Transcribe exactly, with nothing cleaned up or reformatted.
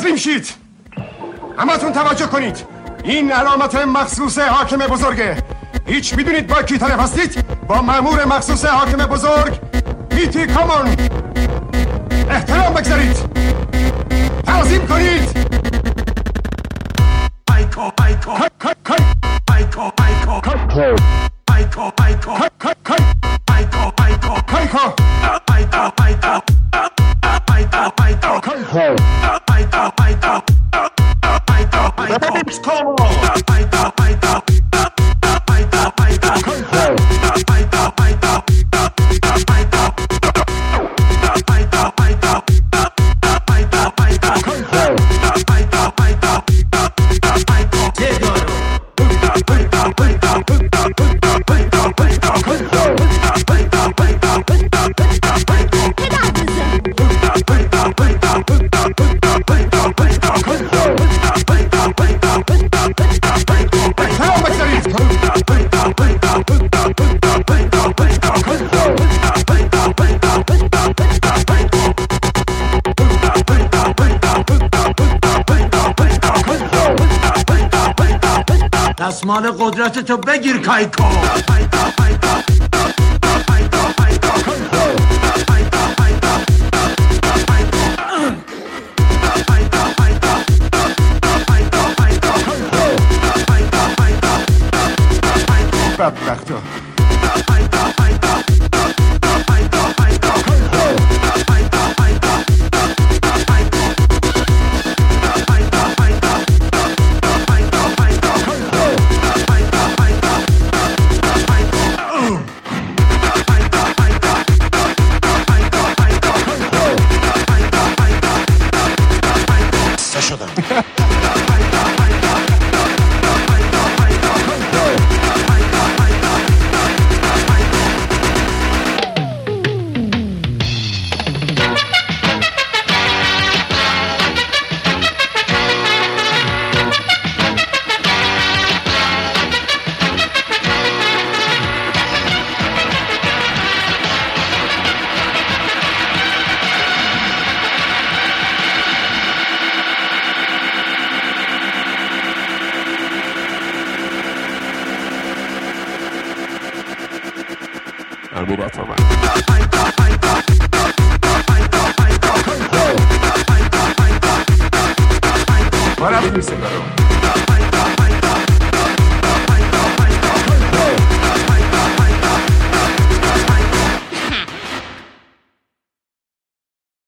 تسلیم شید. همتون توجه کنید، این علامت مخصوص حاکم بزرگه. هیچ میدونید با کی طرف هستید؟ با مأمور مخصوص حاکم بزرگ میتی کامون. احترام بگذارید، تعظیم کنید. آیکو آیکو آیکو آیکو آیکو آیکو آیکو آیکو آیکو آیکو آیکو دستمال قدرت تو بگیر کایکو. بدبختا. Para